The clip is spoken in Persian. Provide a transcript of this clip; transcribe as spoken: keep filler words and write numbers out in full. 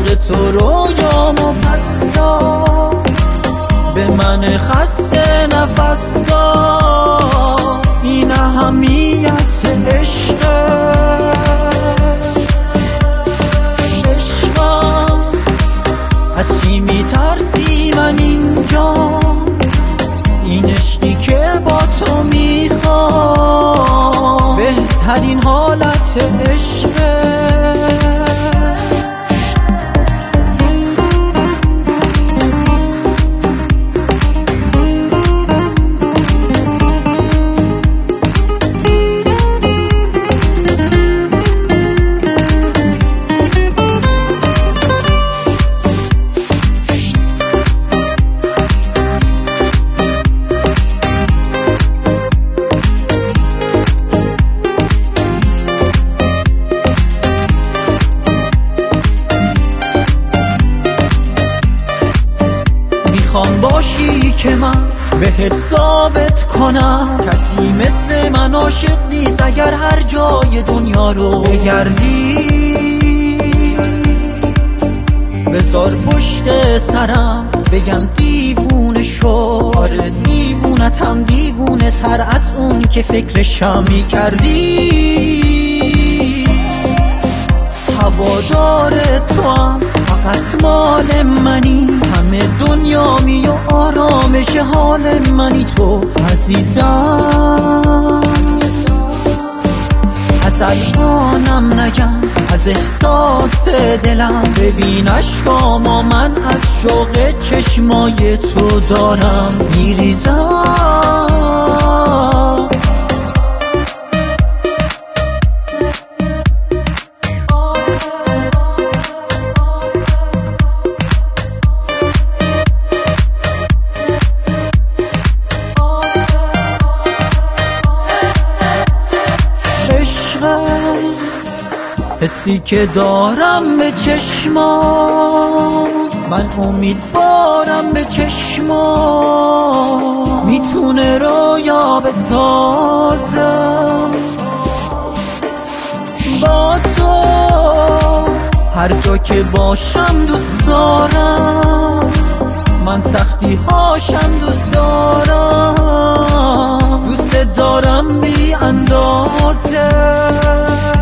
عشق تو رویامو پس داد، به من خسته نفس داد. این اهمیت عشقه، عشقم از چی میترسی من اینجا؟ این عشقی که با تو میخوام بهترین حالت عشقه. میخوام باشی که من بهت ثابت کنم کسی مثل من عاشق نیست. اگر هر جای دنیا رو بگردی بذار پشت سرم بگم دیوونه شو. آره دیوونتم، دیوونه تر از اون که فکرشم میکردی. هوادار تو هم فقط مال منی، همه دنیا می و آرامش حال منی تو عزیزم. از الانم نگم از احساس دلم، ببین اشکامو من از شوق چشمای تو دارم میریزم. حسی که دارم به چشمام، من امیدوارم به چشمام میتونه رویا بسازم با تو. هر جا که باشم دوست دارم، من سختی هاشم دوست دارم، دوست دارم بی اندازه.